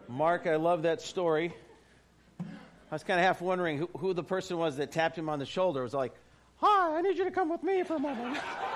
Mark, I love that story. I was kind of half wondering who the person was that tapped him on the shoulder. It was like, "Hi, I need you to come with me for a moment.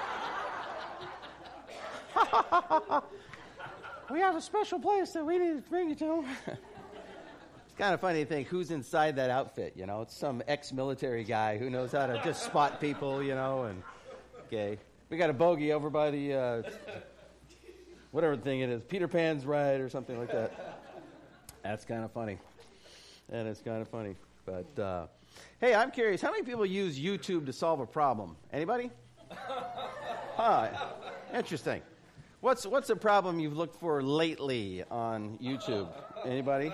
We have a special place that we need to bring you to." It's kind of funny to think who's inside that outfit, you know. It's some ex-military guy who knows how to just spot people, you know. And okay, we got a bogey over by the whatever thing it is, Peter Pan's ride or something like that. That's kind of funny. That is kind of funny. But hey, I'm curious, how many people use YouTube to solve a problem? Anybody? Huh. Interesting. What's a problem you've looked for lately on YouTube? Anybody?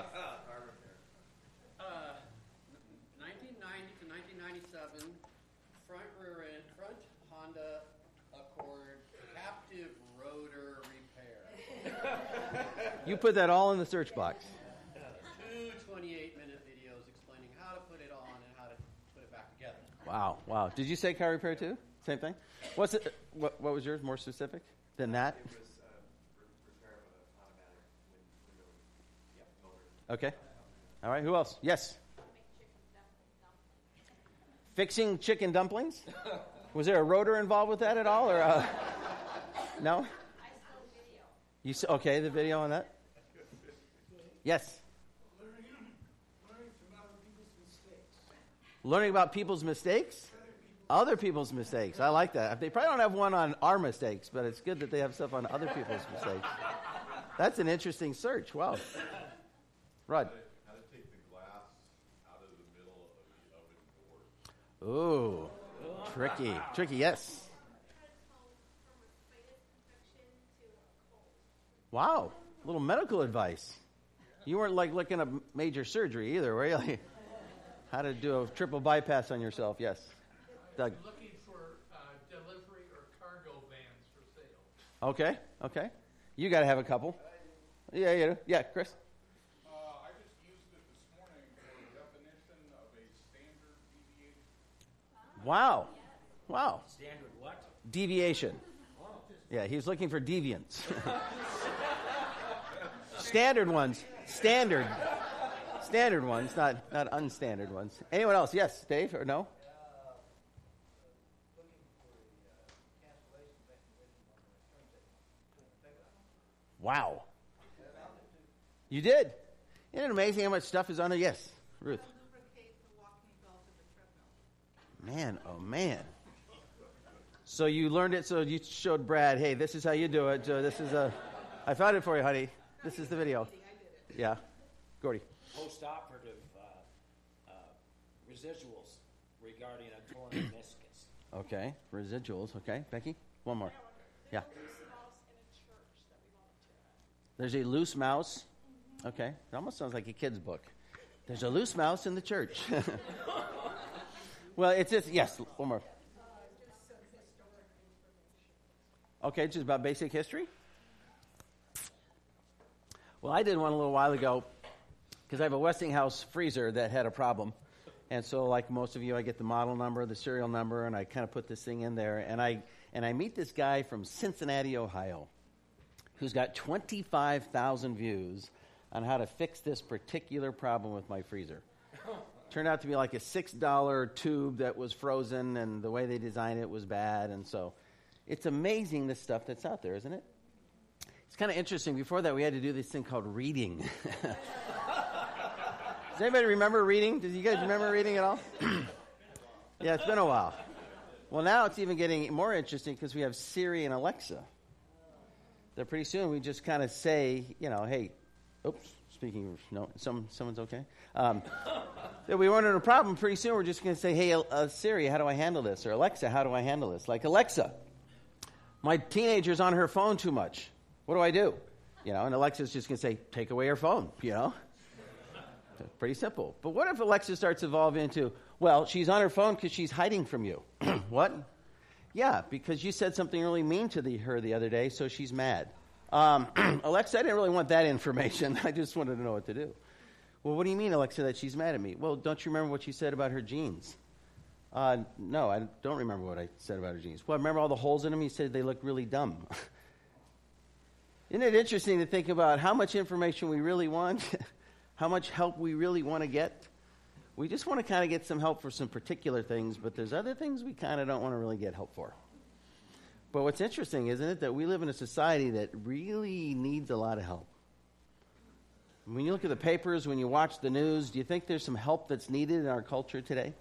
1990 to 1997, front Honda Accord captive rotor repair. You put that all in the search box. Two 28-minute videos explaining how to put it on and how to put it back together. Wow. Did you say car repair too? Same thing? What's it? What was yours? More specific than that? It was repair of an automatic window. Okay. All right. Who else? Yes. Fixing chicken dumplings? Was there a rotor involved with that at all, or no? You okay? The video on that? Yes. Learning about people's mistakes. Other people's mistakes. I like that. They probably don't have one on our mistakes, but it's good that they have stuff on other people's mistakes. That's an interesting search. Wow. Rod. How to take the glass out of the middle of the oven door. Ooh. Tricky, yes. Wow. A little medical advice. You weren't like looking at major surgery either, were you? How to do a triple bypass on yourself, yes. Doug. I'm looking for delivery or cargo vans for sale. Okay. You got to have a couple. Yeah, you do. Yeah, Chris. I just used it this morning for a definition of a standard deviation. Wow. Standard what? Deviation. Yeah, he's looking for deviants. Standard ones, not unstandard ones. Anyone else? Yes, Dave, or no? Wow. You did? Isn't it amazing how much stuff is on there? Yes, Ruth. Man, oh man. So you learned it, so you showed Brad, hey, this is how you do it. I found it for you, honey. This is the video. Yeah. Gordy. Post-operative residuals regarding a torn meniscus. Okay. Residuals. Okay. Becky? One more. Yeah. There's a loose mouse. Okay. It almost sounds like a kid's book. There's a loose mouse in the church. Well, it's just, yes, one more. Okay, just about basic history? Well, I did one a little while ago because I have a Westinghouse freezer that had a problem. And so, like most of you, I get the model number, the serial number, and I kind of put this thing in there. And I meet this guy from Cincinnati, Ohio, who's got 25,000 views on how to fix this particular problem with my freezer. Turned out to be like a $6 tube that was frozen, and the way they designed it was bad. And so it's amazing the stuff that's out there, isn't it? It's kind of interesting. Before that, we had to do this thing called reading. Does anybody remember reading? Does you guys remember reading at all? Yeah, it's been a while. Well, now it's even getting more interesting because we have Siri and Alexa. That pretty soon we just kind of say, hey, oops, speaking of, no, someone's okay? That we run into a problem, pretty soon we're just going to say, hey, Siri, how do I handle this? Or Alexa, how do I handle this? Like, Alexa, my teenager's on her phone too much. What do I do? And Alexa's just going to say, take away her phone, Pretty simple. But what if Alexa starts evolving into, well, she's on her phone because she's hiding from you. What? Yeah, because you said something really mean to her the other day, so she's mad. Alexa, I didn't really want that information. I just wanted to know what to do. Well, what do you mean, Alexa, that she's mad at me? Well, don't you remember what you said about her jeans? No, I don't remember what I said about her jeans. Well, I remember all the holes in them. You said they look really dumb. Isn't it interesting to think about how much information we really want, how much help we really want to get? We just want to kind of get some help for some particular things, but there's other things we kind of don't want to really get help for. But what's interesting, isn't it, that we live in a society that really needs a lot of help. When you look at the papers, when you watch the news, do you think there's some help that's needed in our culture today?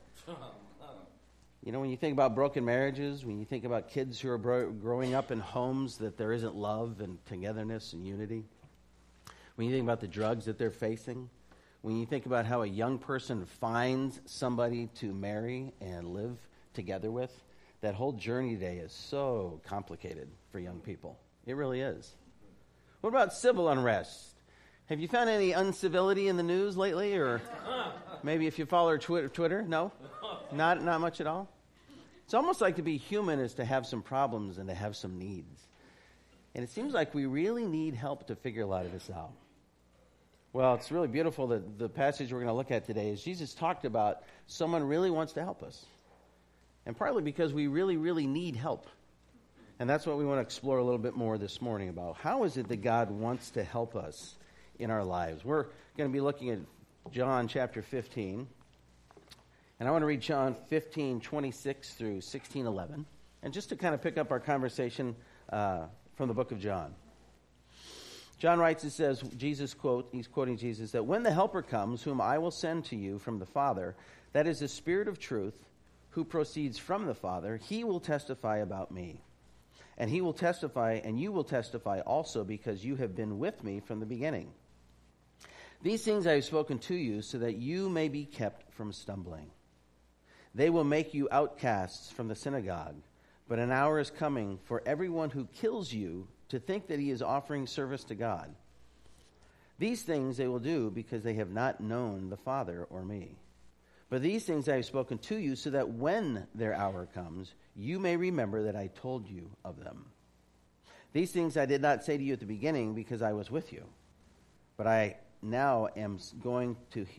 You know, when you think about broken marriages, when you think about kids who are growing up in homes that there isn't love and togetherness and unity, when you think about the drugs that they're facing, when you think about how a young person finds somebody to marry and live together with, that whole journey today is so complicated for young people. It really is. What about civil unrest? Have you found any uncivility in the news lately? Or maybe if you follow Twitter? No? Not much at all? It's almost like to be human is to have some problems and to have some needs. And it seems like we really need help to figure a lot of this out. Well, it's really beautiful that the passage we're going to look at today is Jesus talked about someone really wants to help us. And partly because we really, really need help. And that's what we want to explore a little bit more this morning about. How is it that God wants to help us in our lives? We're going to be looking at John chapter 15. And I want to read John 15, 26 through 16:11. And just to kind of pick up our conversation from the book of John. John writes, it says, he's quoting Jesus, that when the Helper comes, whom I will send to you from the Father, that is the Spirit of truth, who proceeds from the Father, he will testify about me. And he will testify, and you will testify also, because you have been with me from the beginning. These things I have spoken to you, so that you may be kept from stumbling. They will make you outcasts from the synagogue, but an hour is coming for everyone who kills you to think that he is offering service to God. These things they will do because they have not known the Father or me. But these things I have spoken to you so that when their hour comes, you may remember that I told you of them. These things I did not say to you at the beginning because I was with you. But now I am going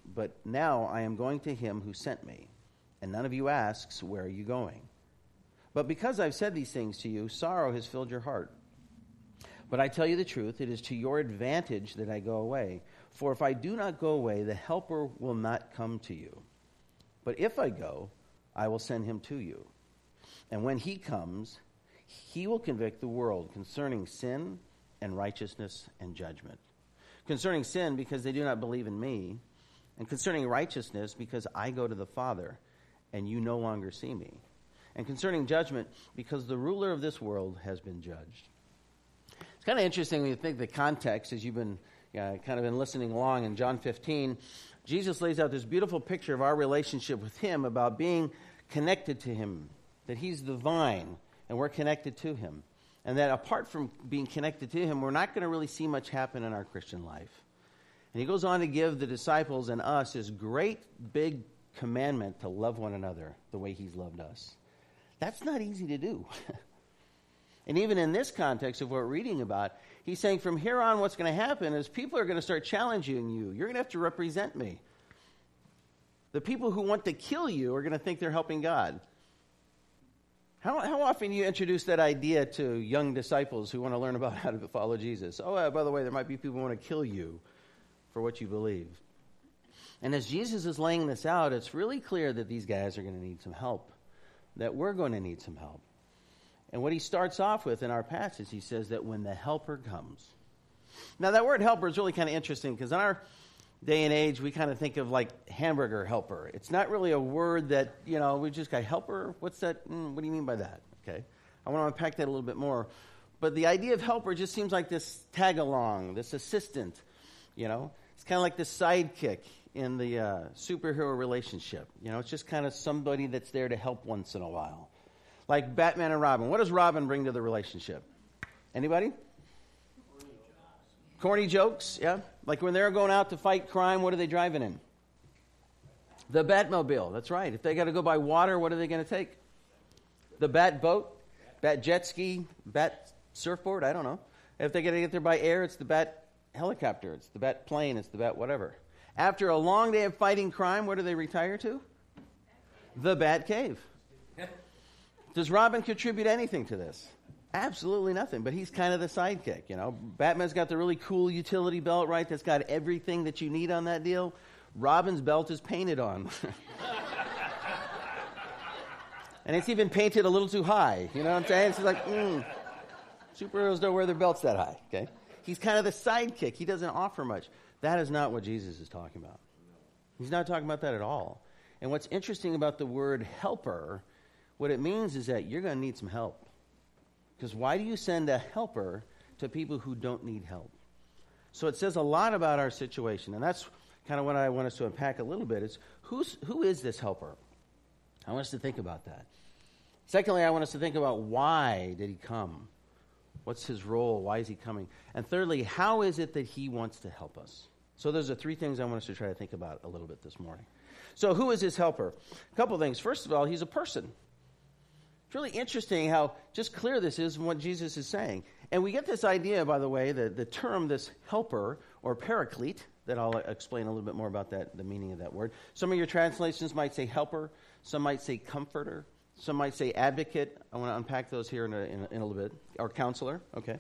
to him who sent me. And none of you asks, where are you going? But because I've said these things to you, sorrow has filled your heart. But I tell you the truth, it is to your advantage that I go away. For if I do not go away, the Helper will not come to you. But if I go, I will send him to you. And when he comes, he will convict the world concerning sin and righteousness and judgment. Concerning sin, because they do not believe in me. And concerning righteousness, because I go to the Father, and you no longer see me. And concerning judgment, because the ruler of this world has been judged. It's kind of interesting when you think the context, as you've been kind of been listening along in John 15, Jesus lays out this beautiful picture of our relationship with him, about being connected to him, that he's the vine, and we're connected to him. And that apart from being connected to him, we're not going to really see much happen in our Christian life. And he goes on to give the disciples and us his great big commandment to love one another the way he's loved us. That's not easy to do. And even in this context of what we're reading about, he's saying from here on what's going to happen is people are going to start challenging you. You're going to have to represent me. The people who want to kill you are going to think they're helping God. How often do you introduce that idea to young disciples who want to learn about how to follow Jesus? Oh, by the way, there might be people who want to kill you for what you believe. And as Jesus is laying this out, it's really clear that these guys are going to need some help, that we're going to need some help. And what he starts off with in our passage, he says that when the Helper comes. Now, that word helper is really kind of interesting because in our day and age, we kind of think of like hamburger helper. It's not really a word that, we just got helper. What's that? What do you mean by that? Okay. I want to unpack that a little bit more. But the idea of helper just seems like this tag along, this assistant, It's kind of like the sidekick in the superhero relationship. It's just kind of somebody that's there to help once in a while. Like Batman and Robin. What does Robin bring to the relationship? Anybody? Corny jokes, yeah. Like when they're going out to fight crime, what are they driving in? The Batmobile, that's right. If they got to go by water, what are they going to take? The Bat boat, Bat jet ski, Bat surfboard, I don't know. If they got to get there by air, it's the Bat helicopter, it's the Bat plane, it's the Bat whatever. After a long day of fighting crime, what do they retire to? The Bat cave. Does Robin contribute anything to this? Absolutely nothing, but he's kind of the sidekick, you know. Batman's got the really cool utility belt, right, that's got everything that you need on that deal. Robin's belt is painted on. And it's even painted a little too high, you know what I'm saying? It's like, superheroes don't wear their belts that high, okay? He's kind of the sidekick. He doesn't offer much. That is not what Jesus is talking about. He's not talking about that at all. And what's interesting about the word helper, what it means is that you're going to need some help. Because why do you send a helper to people who don't need help? So it says a lot about our situation, and that's kind of what I want us to unpack a little bit. Is who is this helper? I want us to think about that. Secondly, I want us to think about why did he come? What's his role? Why is he coming? And thirdly, how is it that he wants to help us? So those are three things I want us to try to think about a little bit this morning. So who is his helper? A couple things. First of all, he's a person. It's really interesting how just clear this is from what Jesus is saying. And we get this idea, by the way, the term, this helper or paraclete, that I'll explain a little bit more about that, the meaning of that word. Some of your translations might say helper. Some might say comforter. Some might say advocate. I want to unpack those here in a little bit. Or counselor, okay.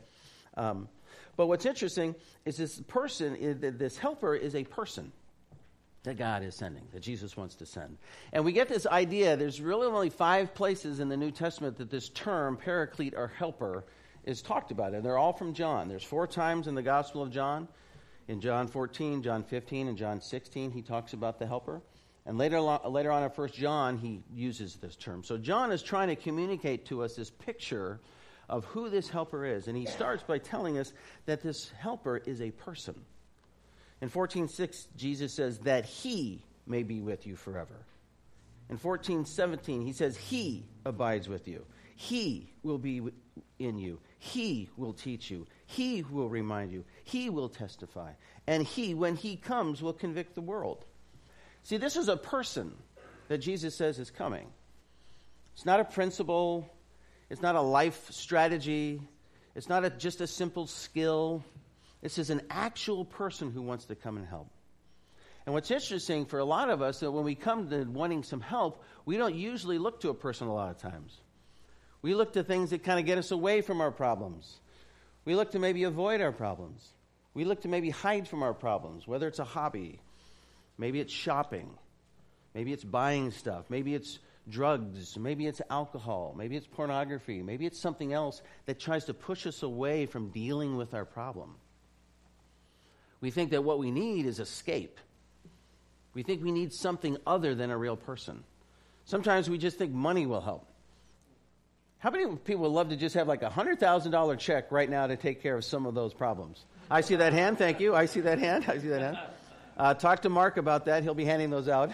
But what's interesting is this helper is a person that God is sending, that Jesus wants to send. And we get this idea, there's really only 5 places in the New Testament that this term, paraclete or helper, is talked about. And they're all from John. There's 4 times in the Gospel of John. In John 14, John 15, and John 16, he talks about the helper. And later on in 1 John, he uses this term. So John is trying to communicate to us this picture of who this helper is. And he starts by telling us that this helper is a person. In 14:6, Jesus says that he may be with you forever. In 14:17, he says he abides with you. He will be in you. He will teach you. He will remind you. He will testify. And he, when he comes, will convict the world. See, this is a person that Jesus says is coming. It's not a principle. It's not a life strategy. It's not just a simple skill. This is an actual person who wants to come and help. And what's interesting for a lot of us, that when we come to wanting some help, we don't usually look to a person a lot of times. We look to things that kind of get us away from our problems. We look to maybe avoid our problems. We look to maybe hide from our problems, whether it's a hobby, maybe it's shopping, maybe it's buying stuff, maybe it's drugs, maybe it's alcohol, maybe it's pornography, maybe it's something else that tries to push us away from dealing with our problem. We think that what we need is escape. We think we need something other than a real person. Sometimes we just think money will help. How many people would love to just have like a $100,000 check right now to take care of some of those problems? I see that hand. Thank you. I see that hand. I see that hand. Talk to Mark about that. He'll be handing those out.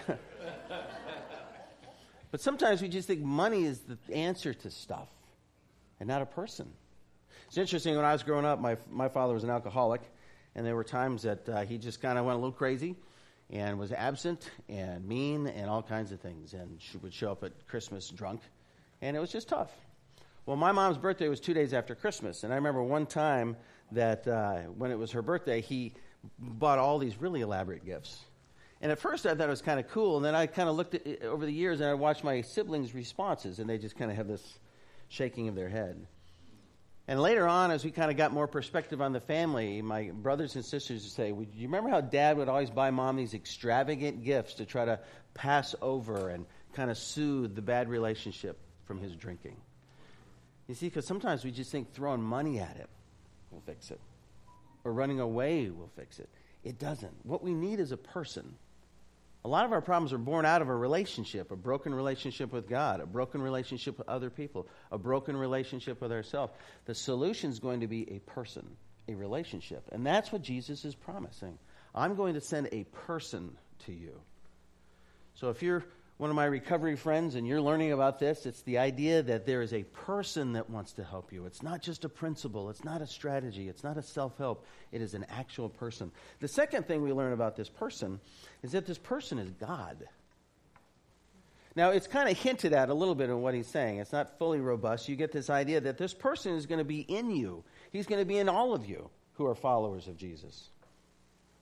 But sometimes we just think money is the answer to stuff and not a person. It's interesting. When I was growing up, my father was an alcoholic. And there were times that he just kind of went a little crazy and was absent and mean and all kinds of things. And she would show up at Christmas drunk. And it was just tough. Well, my mom's birthday was 2 days after Christmas. And I remember one time that when it was her birthday, he bought all these really elaborate gifts. And at first I thought it was kind of cool. And then I kind of looked at it over the years and I watched my siblings' responses. And they just kind of have this shaking of their head. And later on, as we kind of got more perspective on the family, my brothers and sisters would say, "Do you remember how Dad would always buy Mom these extravagant gifts to try to pass over and kind of soothe the bad relationship from his drinking?" You see, because sometimes we just think throwing money at it will fix it. Or running away will fix it. It doesn't. What we need is a person. A lot of our problems are born out of a relationship, a broken relationship with God, a broken relationship with other people, a broken relationship with ourselves. The solution is going to be a person, a relationship. And that's what Jesus is promising. I'm going to send a person to you. So if you're one of my recovery friends and you're learning about this, it's the idea that there is a person that wants to help you. It's not just a principle. It's not a strategy. It's not a self-help. It is an actual person. The second thing we learn about this person is that this person is God. Now, it's kind of hinted at a little bit in what he's saying. It's not fully robust. You get this idea that this person is going to be in you. He's going to be in all of you who are followers of Jesus.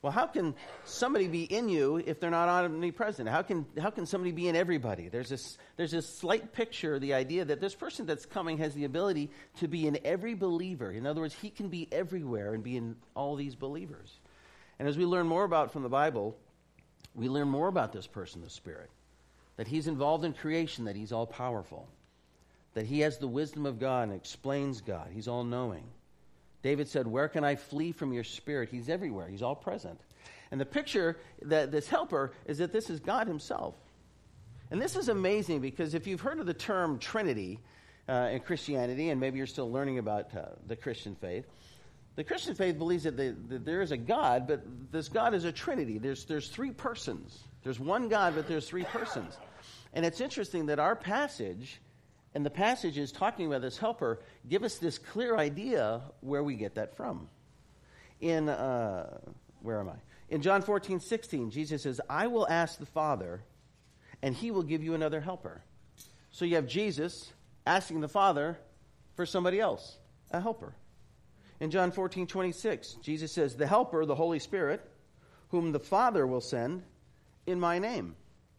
Well, how can somebody be in you if they're not omnipresent? How can somebody be in everybody? There's this slight picture, the idea that this person that's coming has the ability to be in every believer. In other words, he can be everywhere and be in all these believers. And as we learn more about from the Bible, we learn more about this person, the Spirit. That he's involved in creation, that he's all-powerful. That he has the wisdom of God and explains God. He's all-knowing. David said, where can I flee from your Spirit? He's everywhere. He's all present. And the picture, that this helper, is that this is God himself. And this is amazing because if you've heard of the term Trinity in Christianity, and maybe you're still learning about the Christian faith, the Christian faith believes that there is a God, but this God is a Trinity. There's three persons. There's one God, but there's three persons. And it's interesting that our passage and the passages talking about this helper give us this clear idea where we get that from. In, where am I? In John 14:16, Jesus says, I will ask the Father, and he will give you another helper. So you have Jesus asking the Father for somebody else, a helper. In John 14:26, Jesus says, the helper, the Holy Spirit, whom the Father will send in my name.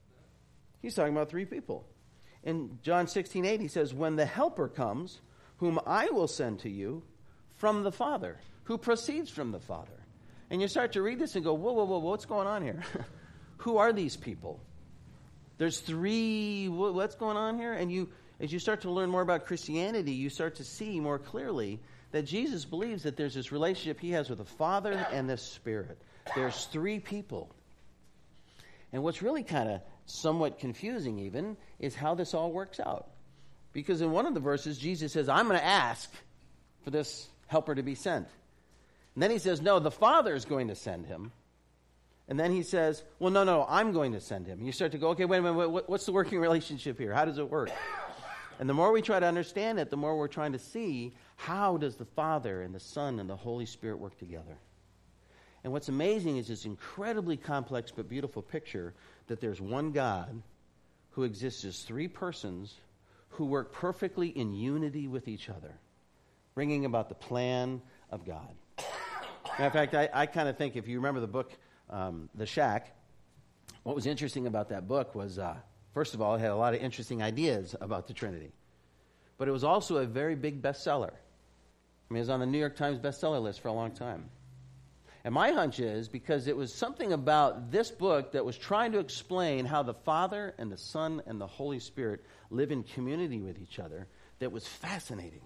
He's talking about three people. In John 16:8, he says, when the helper comes, whom I will send to you from the Father, who proceeds from the Father. And you start to read this and go, whoa, what's going on here? Who are these people? There's three, what's going on here? And as you start to learn more about Christianity, you start to see more clearly that Jesus believes that there's this relationship he has with the Father and the Spirit. There's three people. And what's really kind of somewhat confusing even is how this all works out. Because in one of the verses, Jesus says, I'm going to ask for this helper to be sent. And then he says, no, the Father is going to send him. And then he says, well, no, I'm going to send him. And you start to go, okay, wait a minute, what's the working relationship here? How does it work? And the more we try to understand it, the more we're trying to see how does the Father and the Son and the Holy Spirit work together. And what's amazing is this incredibly complex but beautiful picture that there's one God who exists as three persons who work perfectly in unity with each other, bringing about the plan of God. Matter of fact, I kind of think if you remember the book, The Shack, what was interesting about that book was, first of all, it had a lot of interesting ideas about the Trinity. But it was also a very big bestseller. I mean, it was on the New York Times bestseller list for a long time. And my hunch is because it was something about this book that was trying to explain how the Father and the Son and the Holy Spirit live in community with each other that was fascinating.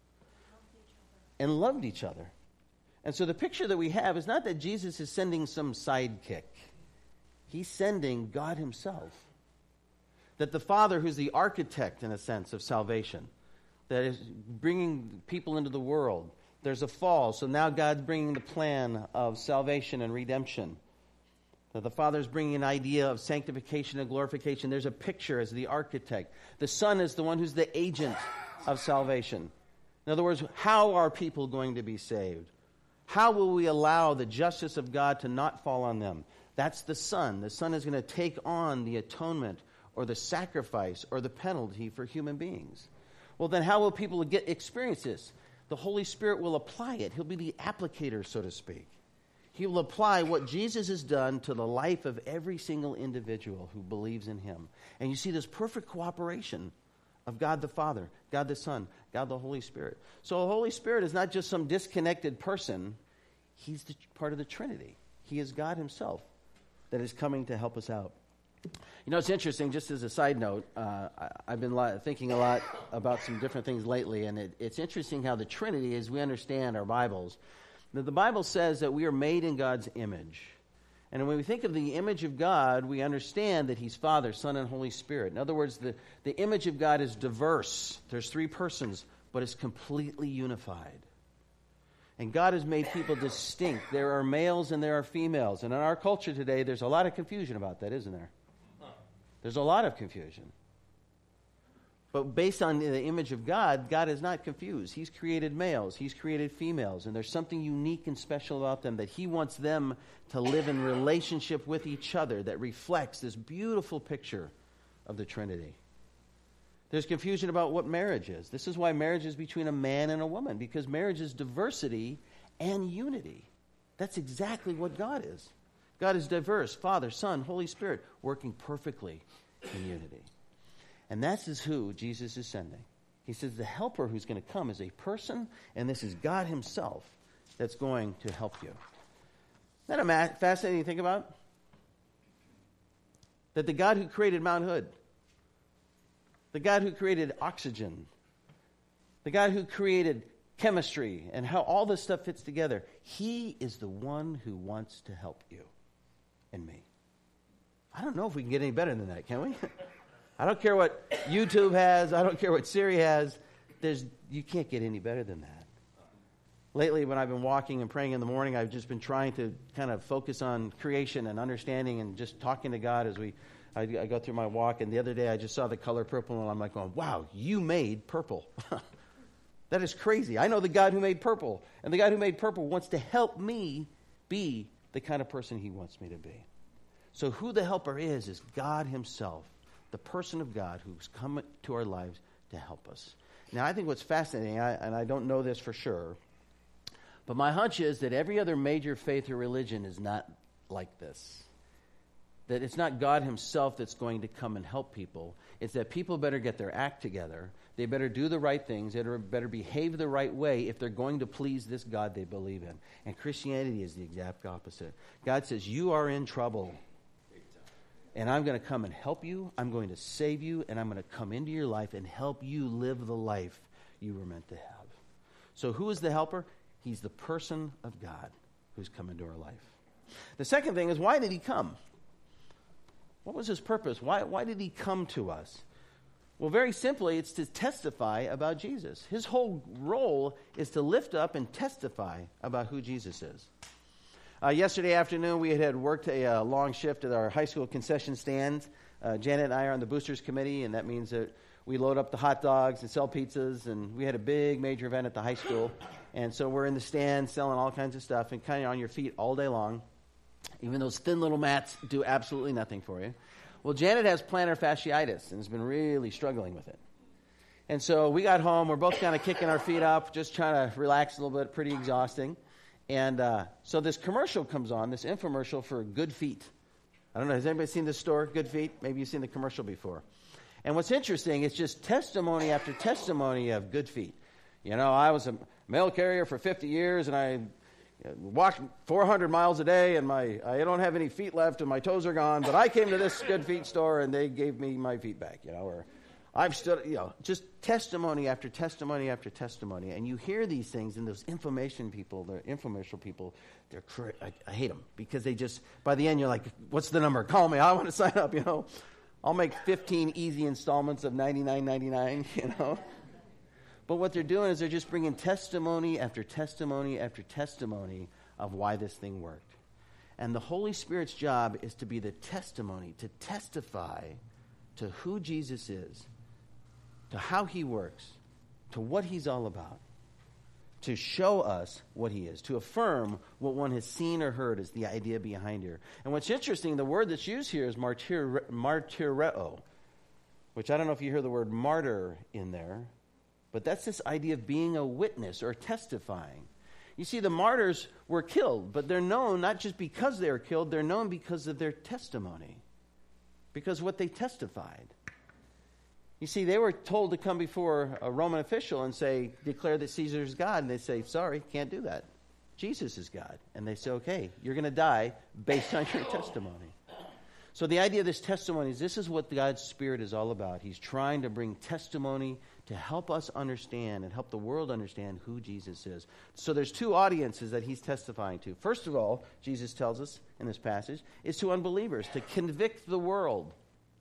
And loved each other. And so the picture that we have is not that Jesus is sending some sidekick. He's sending God himself. That the Father, who's the architect, in a sense, of salvation, that is bringing people into the world. There's a fall, so now God's bringing the plan of salvation and redemption. That the Father's bringing an idea of sanctification and glorification. There's a picture as the architect. The Son is the one who's the agent of salvation. In other words, how are people going to be saved? How will we allow the justice of God to not fall on them? That's the Son. The Son is going to take on the atonement or the sacrifice or the penalty for human beings. Well, then how will people experience this? The Holy Spirit will apply it. He'll be the applicator, so to speak. He will apply what Jesus has done to the life of every single individual who believes in him. And you see this perfect cooperation of God the Father, God the Son, God the Holy Spirit. So the Holy Spirit is not just some disconnected person. He's part of the Trinity. He is God himself that is coming to help us out. You know, it's interesting, just as a side note, I've been thinking a lot about some different things lately, and it's interesting how the Trinity, as we understand our Bibles, that the Bible says that we are made in God's image. And when we think of the image of God, we understand that he's Father, Son, and Holy Spirit. In other words, the image of God is diverse. There's three persons, but it's completely unified. And God has made people distinct. There are males and there are females. And in our culture today, there's a lot of confusion about that, isn't there? There's a lot of confusion. But based on the image of God, God is not confused. He's created males. He's created females. And there's something unique and special about them that he wants them to live in relationship with each other that reflects this beautiful picture of the Trinity. There's confusion about what marriage is. This is why marriage is between a man and a woman, because marriage is diversity and unity. That's exactly what God is. God is diverse, Father, Son, Holy Spirit, working perfectly in unity. And that is who Jesus is sending. He says the helper who's going to come is a person, and this is God himself that's going to help you. Isn't that fascinating to think about? That the God who created Mount Hood, the God who created oxygen, the God who created chemistry and how all this stuff fits together, he is the one who wants to help you and me. I don't know if we can get any better than that, can we? I don't care what YouTube has. I don't care what Siri has. You can't get any better than that. Lately, when I've been walking and praying in the morning, I've just been trying to kind of focus on creation and understanding and just talking to God as I go through my walk. And the other day, I just saw the color purple, and I'm like going, wow, you made purple. That is crazy. I know the God who made purple, and the God who made purple wants to help me be the kind of person he wants me to be. So who the helper is God himself, the person of God who's come to our lives to help us. Now, I think what's fascinating, and I don't know this for sure, but my hunch is that every other major faith or religion is not like this. That it's not God himself that's going to come and help people. It's that people better get their act together. They better do the right things. They better behave the right way if they're going to please this God they believe in. And Christianity is the exact opposite. God says, you are in trouble. And I'm going to come and help you. I'm going to save you. And I'm going to come into your life and help you live the life you were meant to have. So who is the helper? He's the person of God who's come into our life. The second thing is, why did he come? What was his purpose? Why did he come to us? Well, very simply, it's to testify about Jesus. His whole role is to lift up and testify about who Jesus is. Yesterday afternoon, we had worked a long shift at our high school concession stand. Janet and I are on the boosters committee, and that means that we load up the hot dogs and sell pizzas, and we had a big major event at the high school. And so we're in the stand selling all kinds of stuff and kind of on your feet all day long. Even those thin little mats do absolutely nothing for you. Well, Janet has plantar fasciitis and has been really struggling with it. And so we got home. We're both kind of kicking our feet up, just trying to relax a little bit, pretty exhausting. And so this commercial comes on, this infomercial for Good Feet. I don't know, has anybody seen this store, Good Feet? Maybe you've seen the commercial before. And what's interesting, it's just testimony after testimony of Good Feet. You know, I was a mail carrier for 50 years, and I walked 400 miles a day, and I don't have any feet left, and my toes are gone, but I came to this Good Feet store, and they gave me my feet back, you know, or I've stood, you know, just testimony after testimony after testimony. And you hear these things, and those infomercial people, I hate them, because they just, by the end, you're like, what's the number? Call me. I want to sign up, you know. I'll make 15 easy installments of $99.99, you know. But what they're doing is they're just bringing testimony after testimony after testimony of why this thing worked. And the Holy Spirit's job is to be the testimony, to testify to who Jesus is, to how he works, to what he's all about, to show us what he is, to affirm what one has seen or heard is the idea behind here. And what's interesting, the word that's used here is martyreo, which I don't know if you hear the word martyr in there, but that's this idea of being a witness or testifying. You see, the martyrs were killed, but they're known not just because they were killed, they're known because of their testimony, because of what they testified. You see, they were told to come before a Roman official and say, declare that Caesar is God. And they say, sorry, can't do that. Jesus is God. And they say, okay, you're going to die based on your testimony. So the idea of this testimony is this is what God's Spirit is all about. He's trying to bring testimony to help us understand and help the world understand who Jesus is. So there's two audiences that he's testifying to. First of all, Jesus tells us in this passage, is to unbelievers, to convict the world.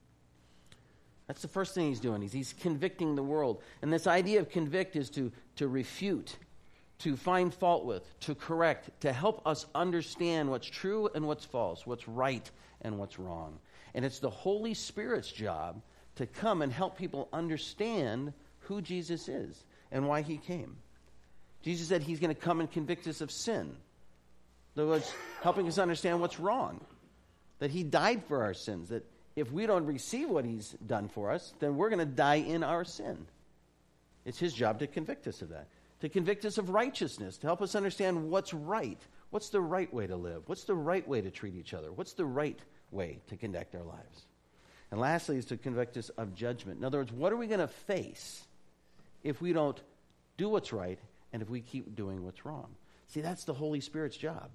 That's the first thing he's doing. He's convicting the world. And this idea of convict is to refute, to find fault with, to correct, to help us understand what's true and what's false, what's right and what's wrong. And it's the Holy Spirit's job to come and help people understand who Jesus is and why he came. Jesus said he's going to come and convict us of sin. In other words, helping us understand what's wrong. That he died for our sins. That if we don't receive what he's done for us, then we're going to die in our sin. It's his job to convict us of that. To convict us of righteousness. To help us understand what's right. What's the right way to live? What's the right way to treat each other? What's the right way to conduct our lives? And lastly is to convict us of judgment. In other words, what are we going to face if we don't do what's right and if we keep doing what's wrong? See, that's the Holy Spirit's job.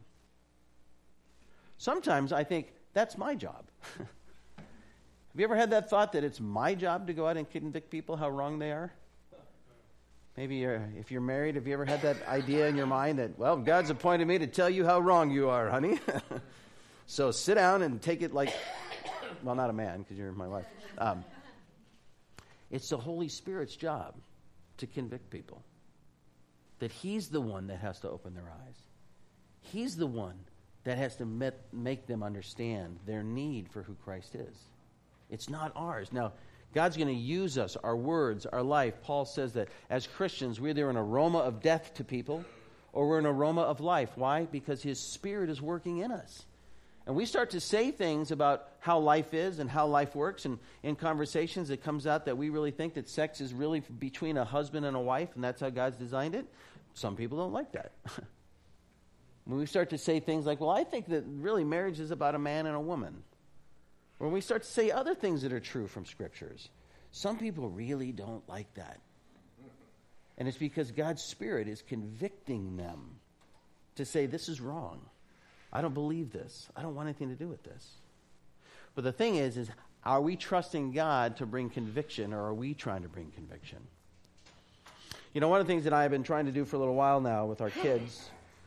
Sometimes I think that's my job. Have you ever had that thought that it's my job to go out and convict people how wrong they are? Maybe if you're married, have you ever had that idea in your mind that, well, God's appointed me to tell you how wrong you are, honey? So sit down and take it like, well, not a man, because you're my wife. It's the Holy Spirit's job to convict people. That he's the one that has to open their eyes. He's the one that has to make them understand their need for who Christ is. It's not ours. Now, God's going to use us, our words, our life. Paul says that as Christians, we're either an aroma of death to people or we're an aroma of life. Why? Because his Spirit is working in us. And we start to say things about how life is and how life works. And in conversations, it comes out that we really think that sex is really between a husband and a wife, and that's how God's designed it. Some people don't like that. When we start to say things like, well, I think that really marriage is about a man and a woman. When we start to say other things that are true from Scriptures, some people really don't like that. And it's because God's Spirit is convicting them to say, this is wrong. I don't believe this. I don't want anything to do with this. But the thing is are we trusting God to bring conviction, or are we trying to bring conviction? You know, one of the things that I have been trying to do for a little while now with our kids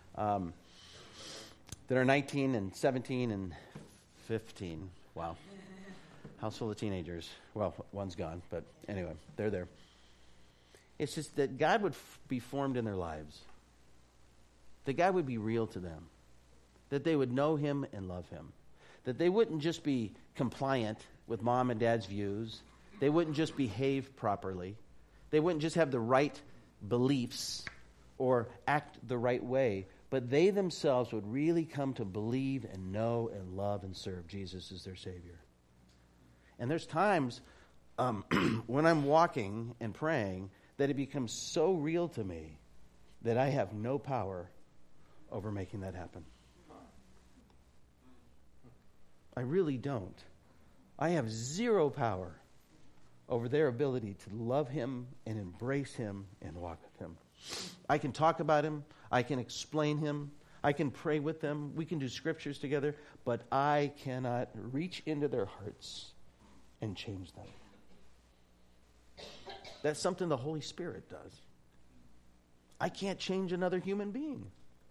that are 19 and 17 and 15. Wow. House full of teenagers. Well, one's gone, but anyway, they're there. It's just that God would be formed in their lives. That God would be real to them. That they would know him and love him. That they wouldn't just be compliant with mom and dad's views. They wouldn't just behave properly. They wouldn't just have the right beliefs or act the right way. But they themselves would really come to believe and know and love and serve Jesus as their Savior. And there's times when I'm walking and praying that it becomes so real to me that I have no power over making that happen. I really don't. I have zero power over their ability to love him and embrace him and walk with him. I can talk about him. I can explain him. I can pray with them. We can do scriptures together. But I cannot reach into their hearts and change them. That's something the Holy Spirit does. I can't change another human being.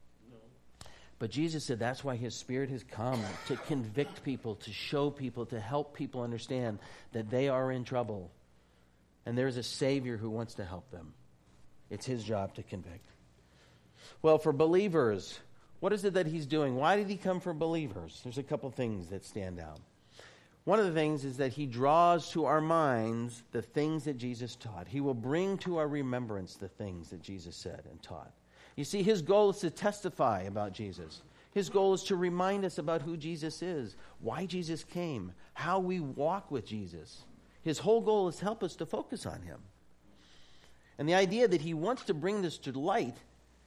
But Jesus said that's why his Spirit has come, to convict people, to show people, to help people understand that they are in trouble. And there's a Savior who wants to help them. It's his job to convict. Well, for believers, what is it that he's doing? Why did he come for believers? There's a couple things that stand out. One of the things is that he draws to our minds the things that Jesus taught. He will bring to our remembrance the things that Jesus said and taught. You see, his goal is to testify about Jesus. His goal is to remind us about who Jesus is, why Jesus came, how we walk with Jesus. His whole goal is to help us to focus on him. And the idea that he wants to bring this to light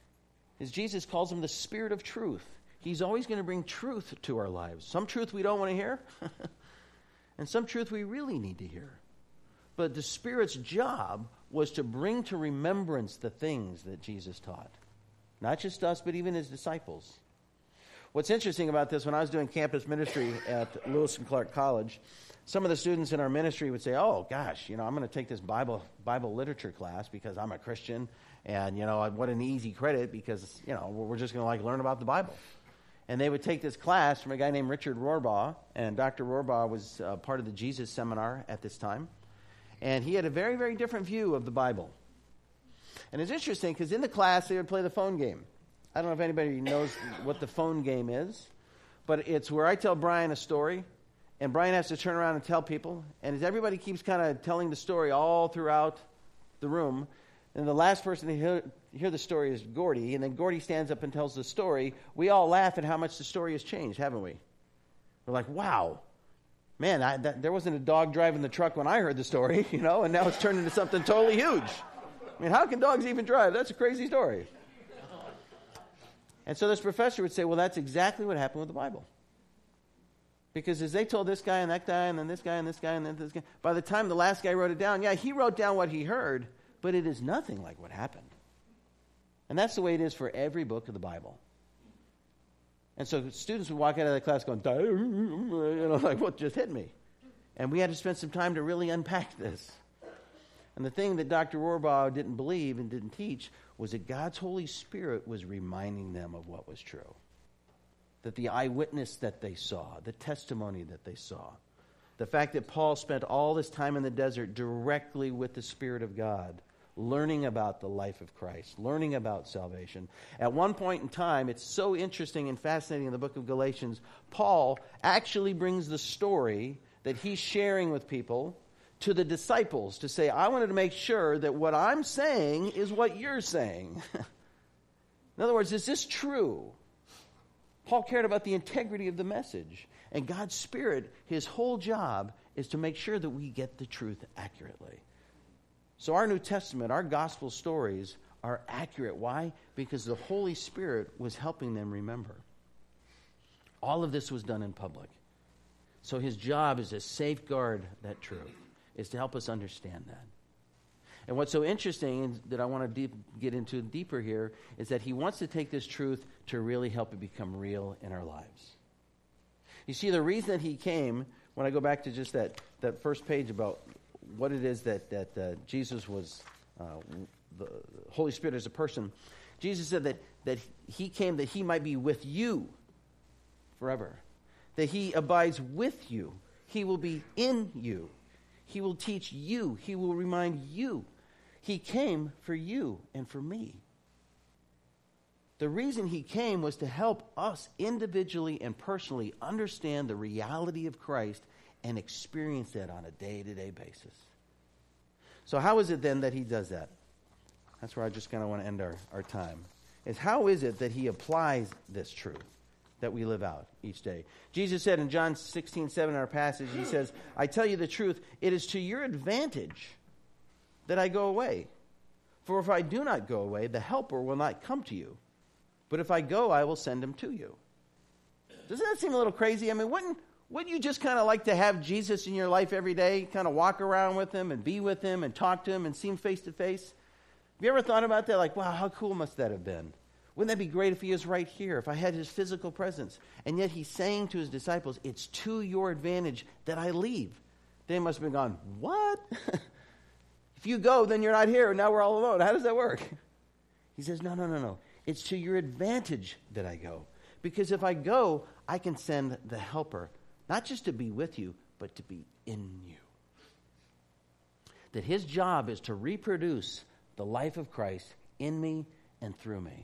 is Jesus calls him the Spirit of truth. He's always going to bring truth to our lives. Some truth we don't want to hear, and some truth we really need to hear. But the Spirit's job was to bring to remembrance the things that Jesus taught. Not just us, but even his disciples. What's interesting about this, when I was doing campus ministry at Lewis and Clark College, some of the students in our ministry would say, oh, gosh, I'm going to take this Bible literature class because I'm a Christian, and, what an easy credit because, we're just going to, learn about the Bible. And they would take this class from a guy named Richard Rohrbaugh, and Dr. Rohrbaugh was part of the Jesus Seminar at this time, and he had a very, very different view of the Bible. And it's interesting because in the class they would play the phone game. I don't know if anybody knows what the phone game is, but it's where I tell Brian a story, and Brian has to turn around and tell people, and as everybody keeps kind of telling the story all throughout the room, and the last person to hear the story is Gordy, and then Gordy stands up and tells the story, we all laugh at how much the story has changed, haven't we? We're like, wow, man, there wasn't a dog driving the truck when I heard the story, and now it's turned into something totally huge. I mean, how can dogs even drive? That's a crazy story. And so this professor would say, well, that's exactly what happened with the Bible. Because as they told this guy and that guy and then this guy and this guy and then this guy, by the time the last guy wrote it down, yeah, he wrote down what he heard, but it is nothing like what happened. And that's the way it is for every book of the Bible. And so students would walk out of the class going, like, what just hit me? And we had to spend some time to really unpack this. And the thing that Dr. Rohrbaugh didn't believe and didn't teach was that God's Holy Spirit was reminding them of what was true. That the eyewitness that they saw, the testimony that they saw, the fact that Paul spent all this time in the desert directly with the Spirit of God, learning about the life of Christ, learning about salvation. At one point in time, it's so interesting and fascinating in the book of Galatians, Paul actually brings the story that he's sharing with people to the disciples to say, I wanted to make sure that what I'm saying is what you're saying. In other words, is this true? Paul cared about the integrity of the message. And God's Spirit, his whole job is to make sure that we get the truth accurately. So our New Testament, our gospel stories are accurate. Why? Because the Holy Spirit was helping them remember. All of this was done in public. So his job is to safeguard that truth, is to help us understand that. And what's so interesting and that I want to get into deeper here is that he wants to take this truth to really help it become real in our lives. You see, the reason that he came, when I go back to just that first page about what it is that Jesus was, the Holy Spirit as a person, Jesus said that he came that he might be with you forever, that he abides with you. He will be in you. He will teach you. He will remind you. He came for you and for me. The reason he came was to help us individually and personally understand the reality of Christ and experience that on a day-to-day basis. So how is it then that he does that? That's where I just kind of want to end our time. Is how is it that he applies this truth that we live out each day? Jesus said in John 16:7 in our passage, he says, I tell you the truth, it is to your advantage that I go away. For if I do not go away, the Helper will not come to you. But if I go, I will send him to you. Doesn't that seem a little crazy? I mean, wouldn't you just kind of like to have Jesus in your life every day, kind of walk around with him and be with him and talk to him and see him face to face? Have you ever thought about that? Like, wow, how cool must that have been? Wouldn't that be great if he was right here, if I had his physical presence? And yet he's saying to his disciples, it's to your advantage that I leave. They must have been gone, what? If you go, then you're not here, and now we're all alone. How does that work? He says, no. It's to your advantage that I go. Because if I go, I can send the Helper, not just to be with you, but to be in you. That his job is to reproduce the life of Christ in me and through me.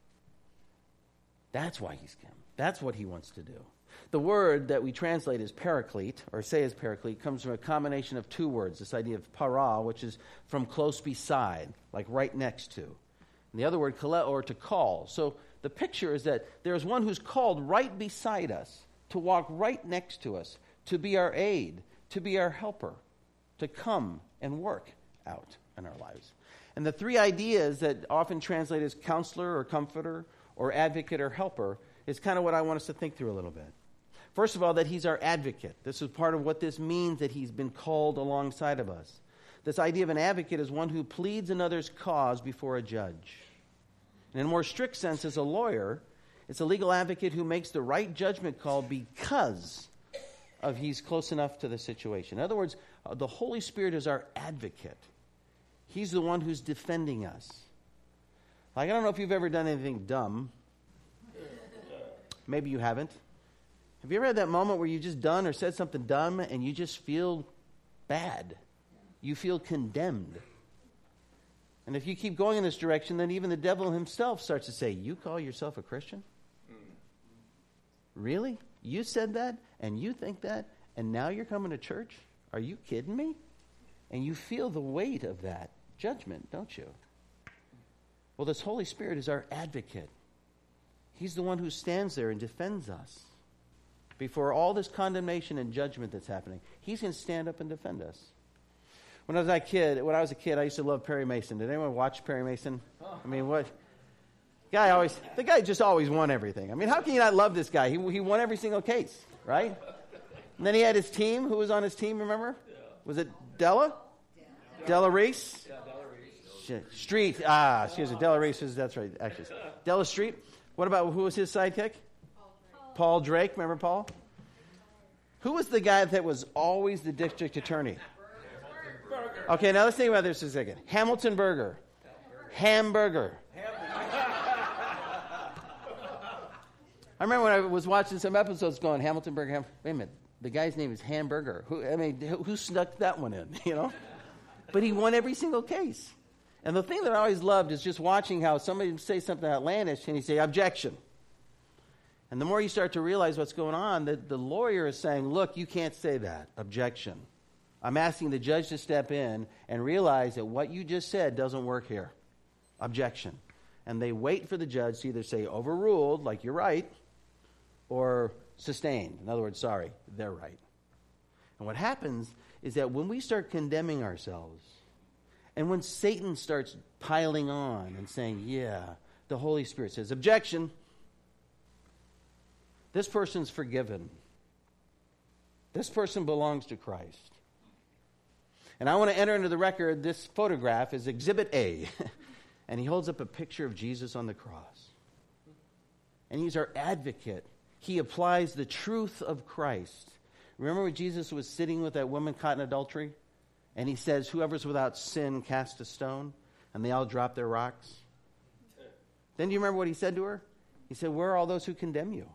That's why he's come. That's what he wants to do. The word that we translate as paraclete, or say as paraclete, comes from a combination of two words. This idea of para, which is from close beside, like right next to. And the other word, kaleo, or to call. So the picture is that there's one who's called right beside us, to walk right next to us, to be our aid, to be our helper, to come and work out in our lives. And the three ideas that often translate as counselor or comforter or advocate or helper is kind of what I want us to think through a little bit. First of all, that he's our advocate. This is part of what this means, that he's been called alongside of us. This idea of an advocate is one who pleads another's cause before a judge. And in a more strict sense, as a lawyer, it's a legal advocate who makes the right judgment call because of he's close enough to the situation. In other words, the Holy Spirit is our advocate. He's the one who's defending us. Like, I don't know if you've ever done anything dumb. Maybe you haven't. Have you ever had that moment where you just done or said something dumb and you just feel bad? You feel condemned. And if you keep going in this direction, then even the devil himself starts to say, you call yourself a Christian? Really? You said that and you think that and now you're coming to church? Are you kidding me? And you feel the weight of that judgment, don't you? Well, this Holy Spirit is our advocate. He's the one who stands there and defends us. Before all this condemnation and judgment that's happening, he's going to stand up and defend us. When I was a kid, I used to love Perry Mason. Did anyone watch Perry Mason? I mean, what? The guy just always won everything. I mean, how can you not love this guy? He won every single case, right? And then he had his team. Who was on his team, remember? Yeah. Was it Della? Della Reese? Yeah, Della Reese. Street. Excuse me. Della Reese that's right, actually. Della Street. What about, who was his sidekick? Paul Drake. Remember Paul? Who was the guy that was always the district attorney? Okay, now let's think about this for a second. Hamilton Burger. Hamburger. I remember when I was watching some episodes going, Hamilton Burger, wait a minute, the guy's name is Hamburger. Who snuck that one in, you know? But he won every single case. And the thing that I always loved is just watching how somebody would say something outlandish and he'd say, objection. And the more you start to realize what's going on, the lawyer is saying, look, you can't say that. Objection. I'm asking the judge to step in and realize that what you just said doesn't work here. Objection. And they wait for the judge to either say overruled, like you're right, or sustained. In other words, sorry, they're right. And what happens is that when we start condemning ourselves, and when Satan starts piling on and saying, yeah, the Holy Spirit says, objection, this person's forgiven. This person belongs to Christ. And I want to enter into the record, this photograph is Exhibit A. And he holds up a picture of Jesus on the cross. And he's our advocate. He applies the truth of Christ. Remember when Jesus was sitting with that woman caught in adultery? And he says, whoever's without sin, cast a stone. And they all dropped their rocks. Then do you remember what he said to her? He said, where are all those who condemn you?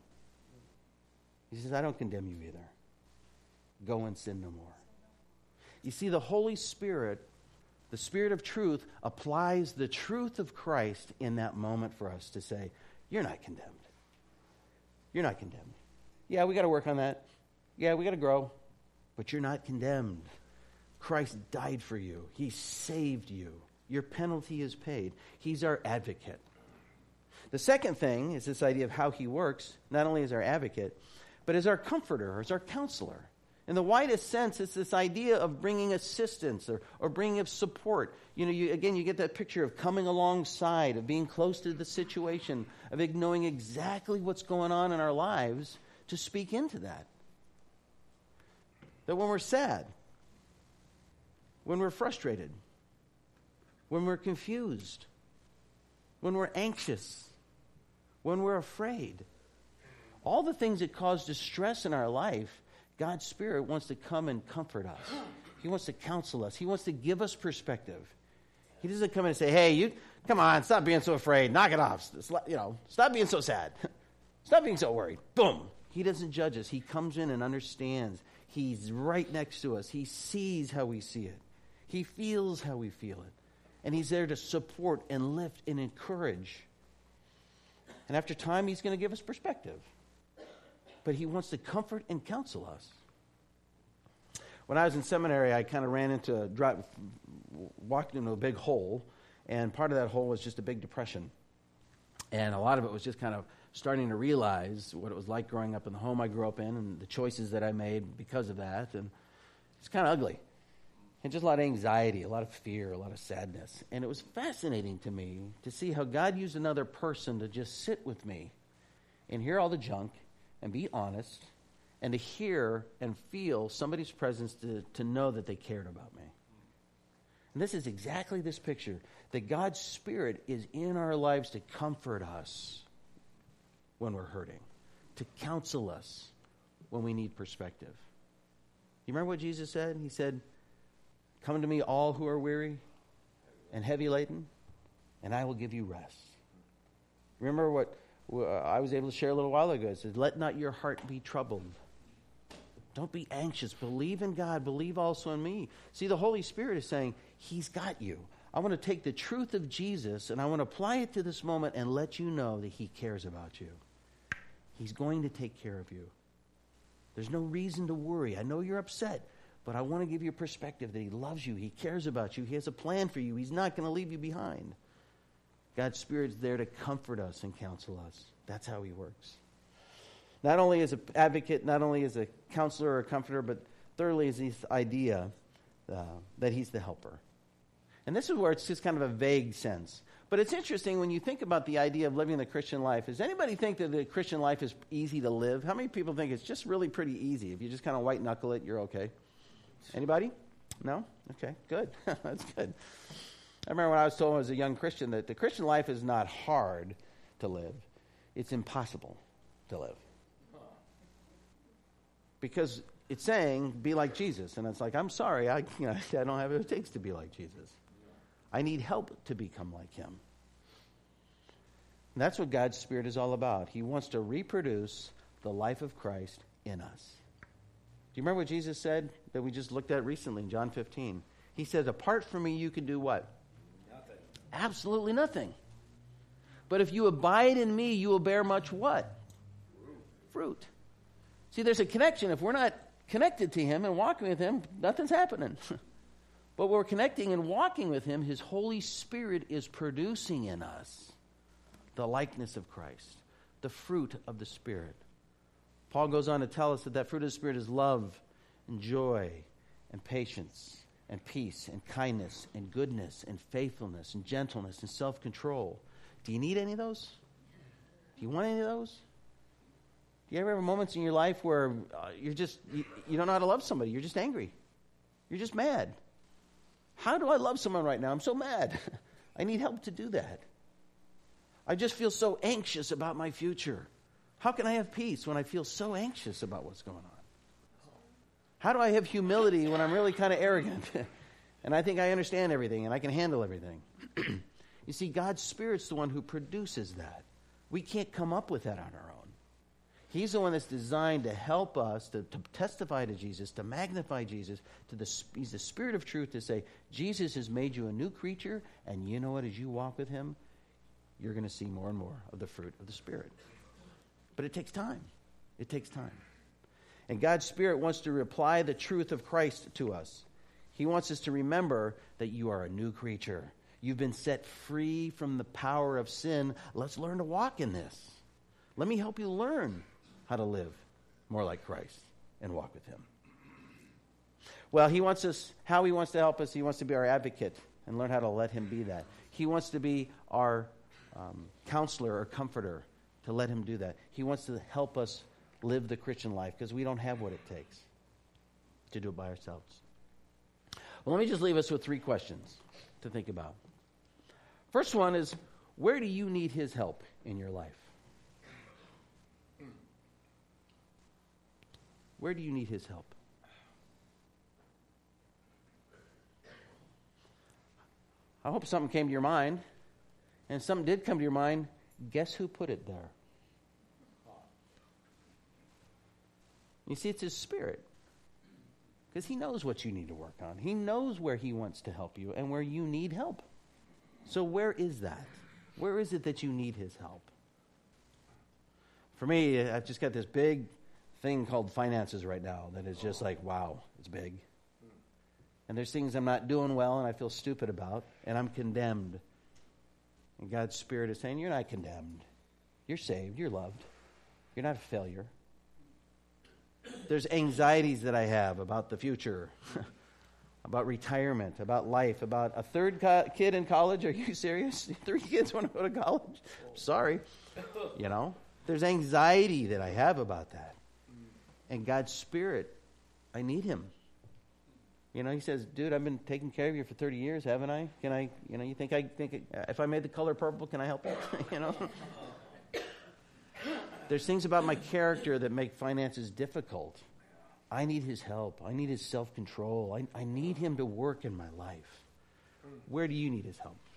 He says, I don't condemn you either. Go and sin no more. You see, the Holy Spirit, the Spirit of truth, applies the truth of Christ in that moment for us to say, you're not condemned. You're not condemned. Yeah, we got to work on that. Yeah, we got to grow. But you're not condemned. Christ died for you. He saved you. Your penalty is paid. He's our advocate. The second thing is this idea of how he works, not only as our advocate, but as our comforter, as our counselor. In the widest sense, it's this idea of bringing assistance or bringing of support. You know, you get that picture of coming alongside, of being close to the situation, of knowing exactly what's going on in our lives to speak into that. That when we're sad, when we're frustrated, when we're confused, when we're anxious, when we're afraid, all the things that cause distress in our life, God's Spirit wants to come and comfort us. He wants to counsel us. He wants to give us perspective. He doesn't come in and say, hey, come on, stop being so afraid. Knock it off. Stop being so sad. Stop being so worried. Boom. He doesn't judge us. He comes in and understands. He's right next to us. He sees how we see it. He feels how we feel it. And he's there to support and lift and encourage. And after time, he's going to give us perspective. But he wants to comfort and counsel us. When I was in seminary, I kind of walked into a big hole, and part of that hole was just a big depression. And a lot of it was just kind of starting to realize what it was like growing up in the home I grew up in and the choices that I made because of that. And it's kind of ugly. And just a lot of anxiety, a lot of fear, a lot of sadness. And it was fascinating to me to see how God used another person to just sit with me and hear all the junk and be honest, and to hear and feel somebody's presence to know that they cared about me. And this is exactly this picture, that God's Spirit is in our lives to comfort us when we're hurting, to counsel us when we need perspective. You remember what Jesus said? He said, come to me all who are weary and heavy laden, and I will give you rest. Remember what I was able to share a little while ago. It says, let not your heart be troubled. Don't be anxious. Believe in God. Believe also in me. See, the Holy Spirit is saying, he's got you. I want to take the truth of Jesus and I want to apply it to this moment and let you know that he cares about you. He's going to take care of you. There's no reason to worry. I know you're upset, but I want to give you a perspective that he loves you. He cares about you. He has a plan for you. He's not going to leave you behind. God's Spirit's there to comfort us and counsel us. That's how he works. Not only as an advocate, not only as a counselor or a comforter, but thirdly is this idea that he's the helper. And this is where it's just kind of a vague sense. But it's interesting when you think about the idea of living the Christian life. Does anybody think that the Christian life is easy to live? How many people think it's just really pretty easy? If you just kind of white knuckle it, you're okay. Anybody? No? Okay, good. That's good. I remember when I was told as a young Christian that the Christian life is not hard to live. It's impossible to live. Because it's saying, be like Jesus. And it's like, I'm sorry, I don't have what it takes to be like Jesus. I need help to become like him. And that's what God's Spirit is all about. He wants to reproduce the life of Christ in us. Do you remember what Jesus said that we just looked at recently in John 15? He says, apart from me, you can do what? Nothing. Absolutely nothing. But if you abide in me, you will bear much what? Fruit. See, there's a connection. If we're not connected to him and walking with him, nothing's happening. But we're connecting and walking with him, his Holy Spirit is producing in us the likeness of Christ, the fruit of the Spirit. Paul goes on to tell us that fruit of the Spirit is love and joy and patience and peace and kindness and goodness and faithfulness and gentleness and self-control. Do you need any of those? Do you want any of those? Do you ever have moments in your life where you don't know how to love somebody? You're just angry. You're just mad. How do I love someone right now? I'm so mad. I need help to do that. I just feel so anxious about my future. How can I have peace when I feel so anxious about what's going on? How do I have humility when I'm really kind of arrogant and I think I understand everything and I can handle everything? You see, God's Spirit's the one who produces that. We can't come up with that on our own. He's the one that's designed to help us to testify to Jesus, to magnify Jesus. He's the Spirit of truth to say, Jesus has made you a new creature, and you know what? As you walk with him, you're going to see more and more of the fruit of the Spirit. But it takes time. It takes time. And God's Spirit wants to apply the truth of Christ to us. He wants us to remember that you are a new creature. You've been set free from the power of sin. Let's learn to walk in this. Let me help you learn how to live more like Christ and walk with him. Well, he wants to help us. He wants to be our advocate and learn how to let him be that. He wants to be our counselor or comforter, to let him do that. He wants to help us live the Christian life because we don't have what it takes to do it by ourselves. Well, let me just leave us with 3 questions to think about. First one is, where do you need his help in your life? Where do you need his help? I hope something came to your mind. And if something did come to your mind, guess who put it there? You see, it's his Spirit. Because he knows what you need to work on. He knows where he wants to help you and where you need help. So where is that? Where is it that you need his help? For me, I've just got this big thing called finances right now that is just like, wow, it's big. And there's things I'm not doing well and I feel stupid about, and I'm condemned. And God's Spirit is saying, you're not condemned. You're saved. You're loved. You're not a failure. There's anxieties that I have about the future, about retirement, about life, about a third kid in college. Are you serious? 3 kids want to go to college? Sorry. There's anxiety that I have about that. And God's Spirit, I need him. He says, dude, I've been taking care of you for 30 years, haven't I? Can I, you think if I made the color purple, can I help you? There's things about my character that make finances difficult. I need his help. I need his self-control. I need him to work in my life. Where do you need his help?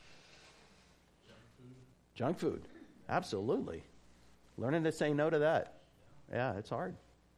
Junk food. Absolutely. Learning to say no to that. Yeah, it's hard.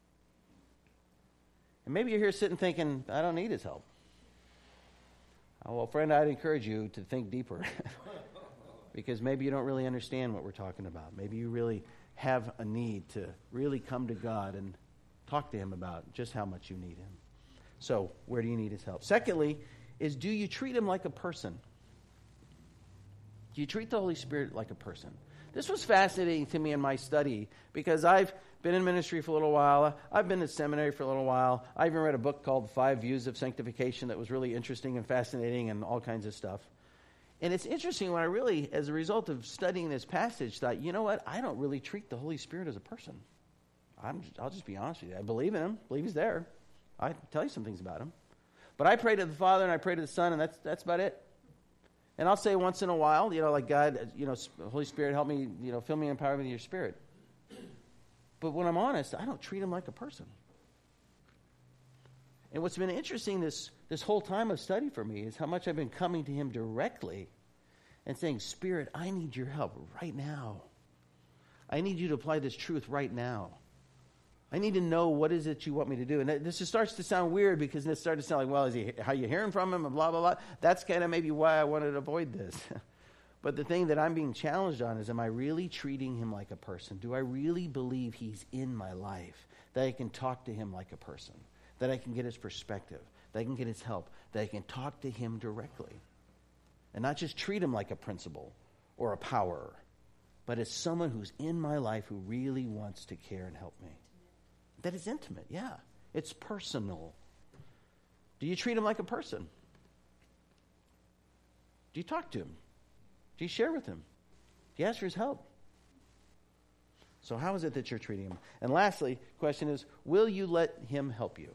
And maybe you're here sitting thinking, I don't need his help. Well, friend, I'd encourage you to think deeper. Because maybe you don't really understand what we're talking about. Maybe you really have a need to really come to God and talk to him about just how much you need him. So, where do you need his help? Secondly, is do you treat him like a person? Do you treat the Holy Spirit like a person? This was fascinating to me in my study because I've been in ministry for a little while. I've been in seminary for a little while. I even read a book called 5 Views of Sanctification that was really interesting and fascinating and all kinds of stuff. And it's interesting when I really, as a result of studying this passage, thought, you know what? I don't really treat the Holy Spirit as a person. I'll just be honest with you. I believe in him. Believe he's there. I tell you some things about him. But I pray to the Father and I pray to the Son, and that's about it. And I'll say once in a while, like, God, Holy Spirit, help me, fill me and empower me with your Spirit. But when I'm honest, I don't treat him like a person. And what's been interesting this whole time of study for me is how much I've been coming to him directly and saying, Spirit, I need your help right now. I need you to apply this truth right now. I need to know what is it you want me to do. And this just starts to sound weird because it starts to sound like, well, how you hearing from him and blah, blah, blah. That's kind of maybe why I wanted to avoid this. But the thing that I'm being challenged on is, am I really treating him like a person? Do I really believe he's in my life? That I can talk to him like a person? That I can get his perspective? That I can get his help? That I can talk to him directly? And not just treat him like a principal or a power, but as someone who's in my life who really wants to care and help me. That is intimate, yeah. It's personal. Do you treat him like a person? Do you talk to him? Do you share with him? Do you ask for his help? So how is it that you're treating him? And lastly, question is, will you let him help you?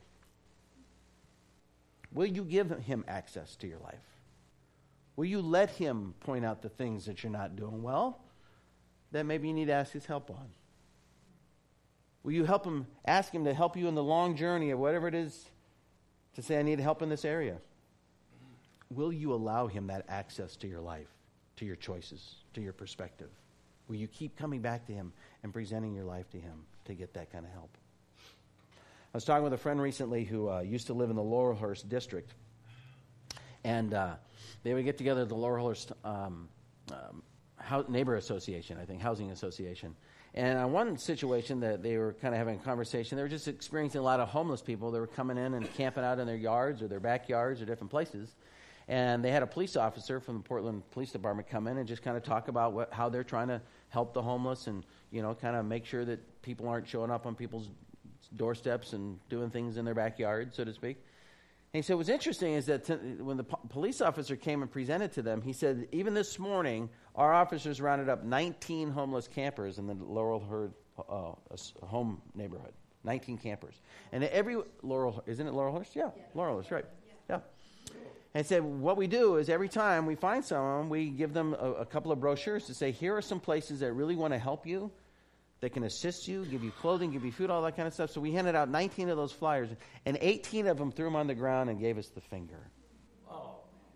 Will you give him access to your life? Will you let him point out the things that you're not doing well that maybe you need to ask his help on? Will you ask him to help you in the long journey of whatever it is to say, I need help in this area? Will you allow him that access to your life, to your choices, to your perspective? Will you keep coming back to him and presenting your life to him to get that kind of help? I was talking with a friend recently who used to live in the Laurelhurst district. And they would get together at the Laurelhurst Neighbor Association, I think, Housing Association. And on one situation that they were kind of having a conversation, they were just experiencing a lot of homeless people that were coming in and camping out in their yards or their backyards or different places. And they had a police officer from the Portland Police Department come in and just kind of talk about how they're trying to help the homeless and, kind of make sure that people aren't showing up on people's doorsteps and doing things in their backyard, so to speak. And he said what's interesting is that when the police officer came and presented to them, he said, even this morning, our officers rounded up 19 homeless campers in the Laurelhurst home neighborhood. 19 campers. And isn't it Laurelhurst? Yeah, Laurelhurst, right. Yeah. And said, what we do is every time we find someone, we give them a couple of brochures to say, here are some places that really want to help you, that can assist you, give you clothing, give you food, all that kind of stuff. So we handed out 19 of those flyers, and 18 of them threw them on the ground and gave us the finger. Oh.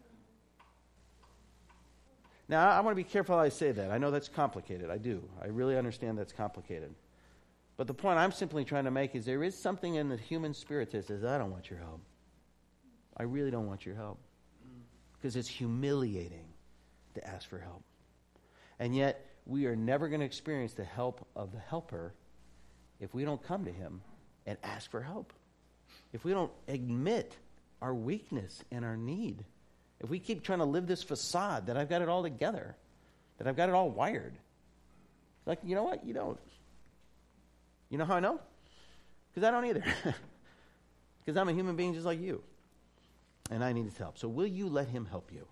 Now, I want to be careful how I say that. I know that's complicated. I do. I really understand that's complicated. But the point I'm simply trying to make is there is something in the human spirit that says, I don't want your help. I really don't want your help. Because it's humiliating to ask for help. And yet, we are never going to experience the help of the helper if we don't come to him and ask for help. If we don't admit our weakness and our need. If we keep trying to live this facade that I've got it all together, that I've got it all wired. Like, you know what? You don't. You know how I know? Because I don't either. Because I'm a human being just like you. And I need his help. So will you let him help you?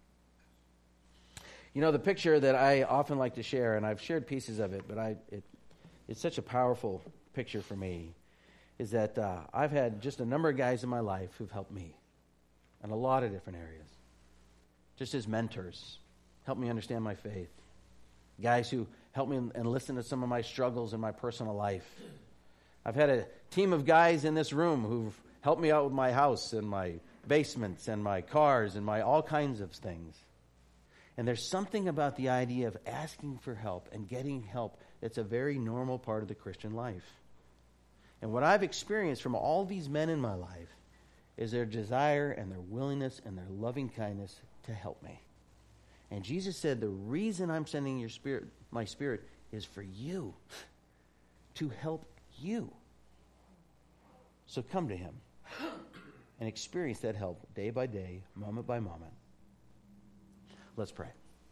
The picture that I often like to share, and I've shared pieces of it, but it's such a powerful picture for me, is that I've had just a number of guys in my life who've helped me in a lot of different areas. Just as mentors, helped me understand my faith. Guys who helped me and listen to some of my struggles in my personal life. I've had a team of guys in this room who've helped me out with my house and my basements and my cars and my all kinds of things. And there's something about the idea of asking for help and getting help that's a very normal part of the Christian life. And what I've experienced from all these men in my life is their desire and their willingness and their loving kindness to help me. And Jesus said, the reason I'm sending my spirit is for you, to help you. So come to him and experience that help day by day, moment by moment. Let's pray.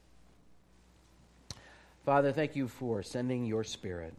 Father, thank you for sending your Spirit.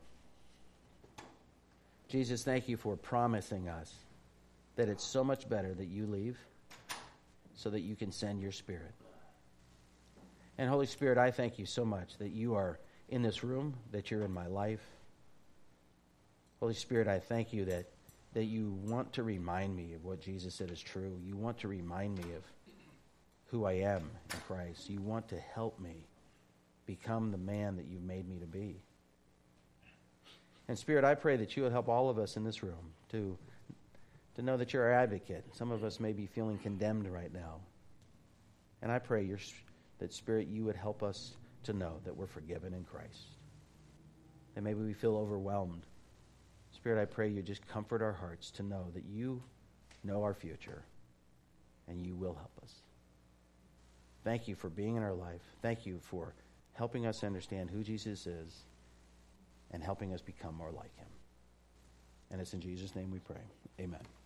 Jesus, thank you for promising us that it's so much better that you leave so that you can send your Spirit. And Holy Spirit, I thank you so much that you are in this room, that you're in my life. Holy Spirit, I thank you that you want to remind me of what Jesus said is true. You want to remind me of who I am in Christ. You want to help me become the man that you've made me to be. And Spirit, I pray that you would help all of us in this room to know that you're our advocate. Some of us may be feeling condemned right now. And I pray that, Spirit, you would help us to know that we're forgiven in Christ. That maybe we feel overwhelmed. Spirit, I pray you just comfort our hearts to know that you know our future and you will help us. Thank you for being in our life. Thank you for helping us understand who Jesus is and helping us become more like him. And it's in Jesus' name we pray. Amen.